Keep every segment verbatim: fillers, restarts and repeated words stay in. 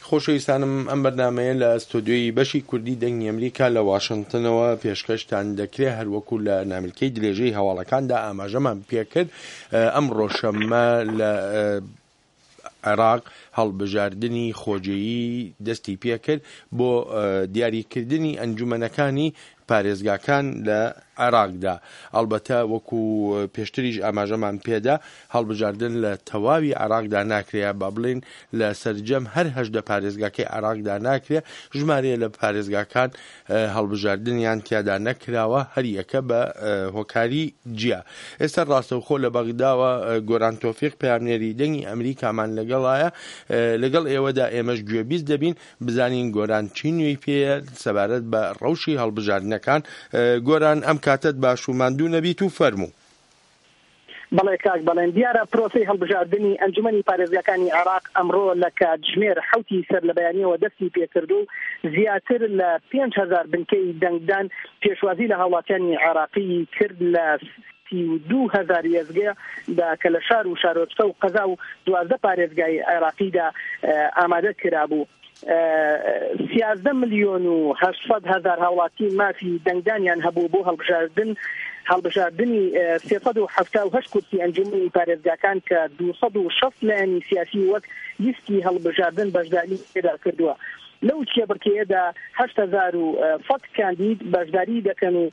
خۆشەویستانم ئەم بەرنامەیە لە ئەستۆدیۆی بەشی کوردی دەنگی ئەمریکا لە واشنگتنەوە پێشکەشتان دەکرێت هەروەکو لە ناملکەی درێژەی هەواڵەکاندا ئاماژەمان پێکرد ئەم ڕۆژشەممە لە عێراق هەڵبژاردننی خۆجێیی دەستی پێکرد بۆ دیاریکردنی ئەنجومەنەکانی پارێزگاکان لە عێراقدا. ئەڵبەتە وەکو پێشتریش ئاماژەمان پێدا هەڵبژاردن لە تەواوی عێراقدا ناکرێت، با بڵێن لە سەرجەم هەر هەژدە پارێزگاکەی عێراقدا ناکرێت، ژمارە لە پارێزگاکان هەڵبژاردنیان تیادا نەکراوە، هەر یەکە بە هۆکاری جیا. ئێستا ڕاستەوخۆ لە بەغداوە گۆران تۆفیق پەیامنێری دەنگی ئەمریکامان لەگەڵایە، لەگەڵ ئێوەدا ئێمەش گوێبیست دەبین بزانین گۆران چی نوێی پێ سەبارەت بە ڕەوشی هەڵبژاردنەکان. گۆران ئەم کاتت باش و ماندوو نەبیت و فەرموو. بەڵێ کاک بەڵێن دیارە پرۆسەی هەڵبژاردننی ئەنجومەنی پارێزگاکانی عێراق ئەمڕۆ لە کاتژمێر حوتی سەر لە بەیانیەوە دەستی پێکردو و زیاتر لە پێنج هەزار بنکەی دەنگدان پێشوازی لە هاوڵاتیانی عێراقی کرد لە دوو هەزار یێزگەدا کە لە شار و شارۆچکە و قەزا و دوازدە پارێزگای عێراقیدا ئامادە کرابوو. سیازدە ملیۆن و هەشت هەزار هاوڵاتی مافی دەنگدانیان هەبوو بۆ هەڵبژاردن هەڵبژاردننی سێسەد و هەفتاد و هەشت کورسی ئەنجومەنی پارێزگاکان کە دووسەد و شەست لایەنی سیاسی وەک لیستی هەڵبژاردن بەشداری پێدا کردووە. لەو کێبڕکێیەدا هەشت هەزار و سەد کاندید بەشداری دەکەن و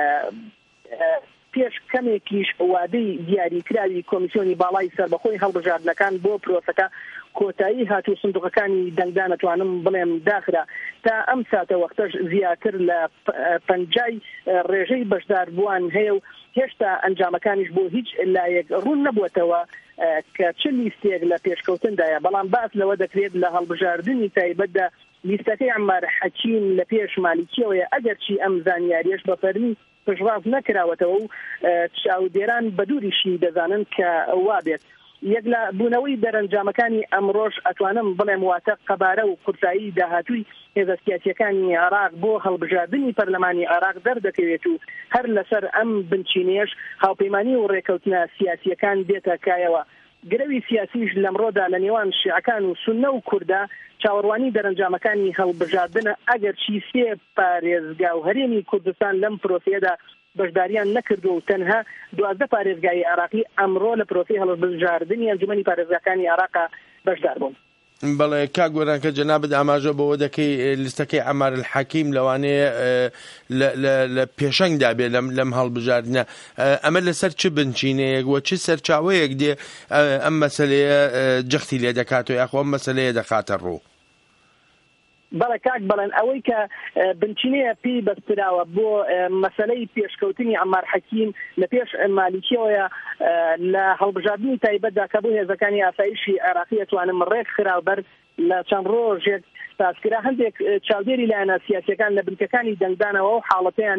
پێش کەمێکیش وادەی دیاریکراوی کۆمیسیۆنی باڵای سەربەخۆی هەڵبژاردنەکان بۆ پرۆسەکە کۆتایی هاتوو سندوقەکانی دەنگدان ئەتوانم بڵێم داخرا تا ئەم ساتە وەختەش زیاتر لە پەنجای ڕێژەی بەشدار بووان هەیە و هێشتا ئەنجامەکانیش بۆ هیچ لایەک ڕوون نەبووەتەوە کە چ لیستێک لە پێشکەوتندایە، بەڵام باس لەوە دەکرێت لە هەڵبژاردننی تایبەتدا لیستەکەی عەمار حەکیم لە پێش مالیکیەوەیە ئەگەرچی ئەم زانیاریەش بە فەرمی پشتڕاست نەکراوەتەوە و چاودێران بە دووریشی دەزانن کە وا بێت. یەک لە بوونەوەی دەرەنجامەکانی ئەمڕۆژ ئەتوانم بڵێم واتە قەبارە و قورسایی داهاتووی هێزە سیاسیەکانی عێراق بۆ هەڵبژاردننی پەرلەمانی عێراق دەردەکەوێت و هەر لەسەر ئەم بنچینێش هاوپەیمانی و ڕێکەوتنە سیاسیەکان دێتە کایەوە. گرەوی سیاسیش لەمڕۆدا لە نێوان شیعەکان و سوننە و کووردا چاوەڕوانی دەرەنجامەکانی هەڵبژاردنە ئەگەرچی سێ پارێزگا و هەرێمی کوردستان لەم پرۆسەیەدا بەشداریان نەکردو و تەنها دوازدە پارێزگای عێراقی ئەمڕۆ لە پرۆسەی هەڵبژاردننی ئەنجومەنی پارێزگاکانی عێراق بەشدار بوون. بەڵێ کا گۆران کە جەنابەت ئاماژە بەوە دەکەی لیستەکەی عەمار حەکیم لەوانەیە لە پێشەنگدا بێ لەم هەڵبژاردنە، ئەمە لەسەر چ بنچینەیەک وە چ سەرچاوەیەک دێ ئەم مەسەلەیە جەختی لێ دەکاتەوە یاخۆ ئەم مەسەلەیە دەخاتە ڕوو؟ بەڵێ کاک بەڵێن ئەوەی کە بنچینەیە پێی بەستراوە بۆ مەسەلەی پێشکەوتنی عەمار حەکیم لە پێش مالیکیەوەیە لە هەڵبژاردننی تایبەتدا کە بۆ هێزەکانی ئاسایشی عێراقی ئەتوانم ڕێک خراوبەر لە چەند ڕۆژێک تاسکرا هەندێک چاودێری لایەنە سیاسیەکان لە بنکەکانی دەنگدانەوە و حاڵەتیان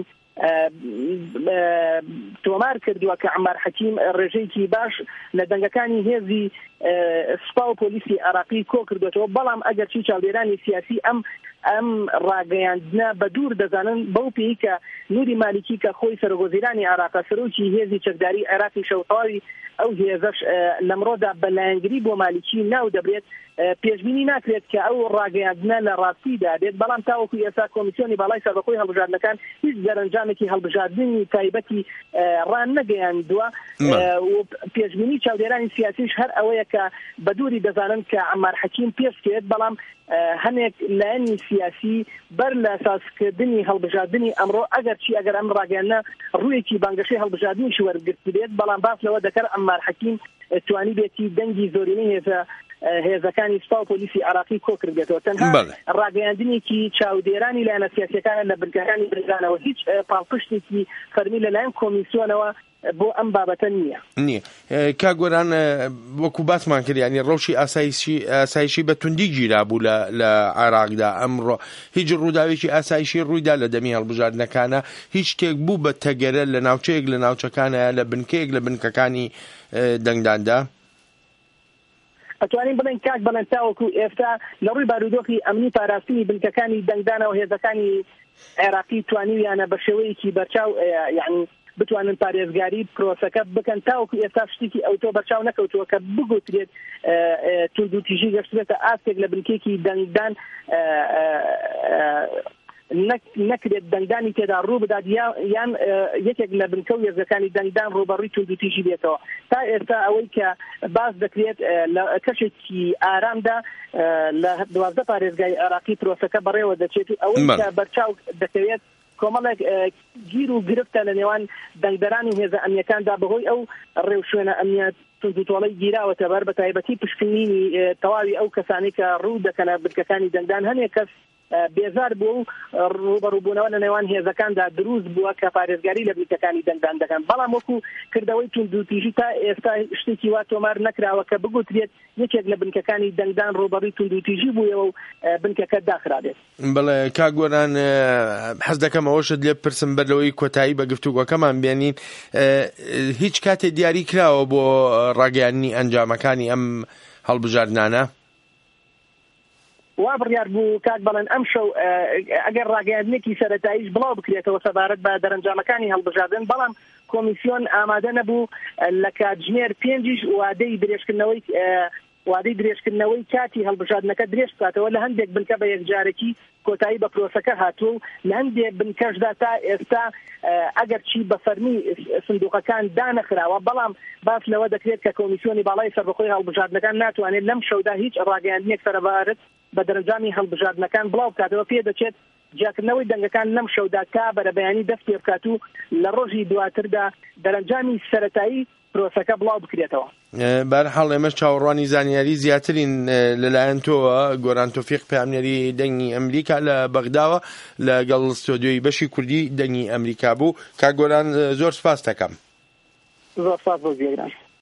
تۆمار کردووە کە عەمار حەکیم ڕێژەیەکی باش لە دەنگەکانی هێزی سوپا و پۆلیسی عێراقی کۆ کردوێتەوە، بەڵام ئەگەرچی چاودێرانی سیاسی ئەم ئەم ڕاگەیاندنە بە دوور دەزانن بەو پێی کە نوری مالیکی کە خۆی سەرۆگۆزیرانی عێراق سەرۆکی هێزی چەکداری عێراقی شەوتاوی ئەو هێزەش لەمڕۆدا بەلایەنگری بۆ مالیکی ناو دەبرێت، پێشبینی ناکرێت کە ئەو ڕاگەیاندنە لە ڕاستیدا دێت، بەڵام تاوەکو ئێستا کۆمیسیۆنی باڵای سەربەخۆی هەڵبژاردنەکان هیچ دەرەنجامێکی هەڵبژاردننی تایبەتی ڕان نەگەیاندووە و پێشبینی چاودێرانی سیاسیش هەر ئەوەیە کە بە دووری دەزانن کە عەمار حەکیم پێشکێت، بەڵام هەنێک لایەنی سیاسی بەر لە ئاساسکردنی هەڵبژاردننی ئەمڕۆ ئەگەرچی ئەگەر ئەم ڕاگەیاندنە ڕوویەکی بانگەشەی هەڵبژاردننیش وەرگرت بێت، بەڵام باس لەوە دەکەن عەمار حەکیم توانی بێتی دەنگی زۆرینەی هێزە هێزەکانی سوپا و پۆلیسی عێراقی کۆ کردێتەوە. تەنها ڕاگەیاندنێکی چاودێرانی لایەنە سیاسیەکان لە بنکەکانی بریدانەوە هیچ پاڵپشتێکی فەرمی لەلایەن کۆمیسیۆنەوە بۆ ئەم بابەتە نییە. نییە کا گۆران وەکو باسمان کرد، ینی ڕەوشی ئاسایشی بە توندی گیرا بوو لە عێراقدا ئەمڕۆ، هیچ ڕووداوێکی ئاسایشی ڕوویدا لە دەمی هەڵبژاردنەکانە، هیچ شتێک بوو بە تەگەرە لە ناوچەیەک لە ناوچەکانە لە بنکەیەک لە بنکەکانی دەنگداندا؟ ئەتوانین بڵێن کاک بەڵێن تاوەکو ئێستا لە ڕووی بارودۆخی ئەمنی پاراستنی بنکەکانی دەنگدانەوە هێزەکانی عێراقی توانیویانە بە شێوەیەکی بەرچاو یعنی بتوانن پارێزگاری پرۆسەکە بکەن تاوەکو ئێستا شتێکی ئەوتۆ بەرچاو نەکەوتووە کە بگوترێت توندوتیژی گەشتێتە ئاستێک لە بنکێکی دەنگدان نەکرێت دەنگدانی تێدا ڕوو بدات یان یەکێک لە بنکە و هێزەکانی دەنگدان ڕوبەڕووی توندوتیژی بێتەوە. تا ئێستا ئەوەی کە باس دەکرێت لە کەشێکی ئارامدا لە دوازدە پارێزگای عێراقی پرۆسەکە بەڕێوە دەچێت و ئەوەی کە بەرچاو دەکەوێت کۆمەڵێک گیر و گرفتە لە نێوان دەنگدەران و هێزە ئەمنیەکاندا بەهۆی ئەو ڕێو شوێنە ئەمنیەت توندوتۆڵەی گیراوەتە بەر بە تایبەتی پشکنینی تەواوی ئەو کەسانی کە ڕوو دەکەنە بنکەکانی دەنگدان هەنێک کەس بێزار بوو و ڕوبەڕووبوونەوە لە نێوان هێزەکاندا دروست بووە کە پارێزگاری لە بنکەکانی دەنگدان دەکەن. بەڵام وەکو کردەوەی توندوتیژی تا ئێستا شتێکی وا تۆمار نەکراوە کە بگوترێت یەکێک لە بنکەکانی دەنگدان ڕوبەڕووی توندوتیژی بوویەوە و بنکەکە داخرابێت. بەڵێ کاک گۆران حەز دەکەم ئەوەشت لێ پرسم بەرەوەی کۆتایی بە گفتوگۆکەمان بێنین. هیچ کاتێ دیاری کراوە بۆ ڕاگەیاندنی ئەنجامەکانی ئەم هەڵبژاردنانە؟ وا بڕیار بوو کاک بەڵێن ئەم شەو ئەگەر ڕاگەیاندنێکی سەرەتاییش بڵاو بکرێتەوە سەبارەت بە دەرەنجامەکانی هەڵبژاردن، بەڵام کۆمیسیۆن ئامادە نەبوو لە کاتژمێر پێنجیش وادەی درێژکردنەوەی وادەی درێژکردنەوەی کاتی هەڵبژاردنەکە درێژ بکاتەوە. لە هەندێک بنکە بە یەکجارێکی کۆتایی بە پرۆسەکە هاتووە و لە هەندێک بنکەشدا تا ئێستا ئەگەر چی بە فەرمی سندوقەکان دانەخراوە، بەڵام باس لەوە دەکرێت کە کۆمیسیۆنی باڵای سەربەخۆی هەڵبژاردنەکان ناتوانێت لەم شەودا هیچ ڕاگەیاندنێک سەرەبارەت بە دەرەنجامی هەڵبژاردنەکان بڵاو بکاتەوە. پێ دەچێت جاکردنەوەی دەنگەکان لەم شەودا کا بەرە بەیانی دەست پێ بکات و لە ڕۆژی دواتردا دەرەنجامی سەرەتایی پرۆسەکە بڵاو بکرێتەوە. بەرحاڵ ئێمەش چاوەڕوانی زانیاری زیاترین لەلایەن تۆوە. گۆران تۆفیق پامنێری دەنگی ئەمریکا لە بەغداوە لەگەڵ ستۆدیۆی بەشی کوردی دەنگی ئەمریکا بوو. کاک گۆران زۆر سپاس دەکەم. زۆر سپاس بۆ زیێران.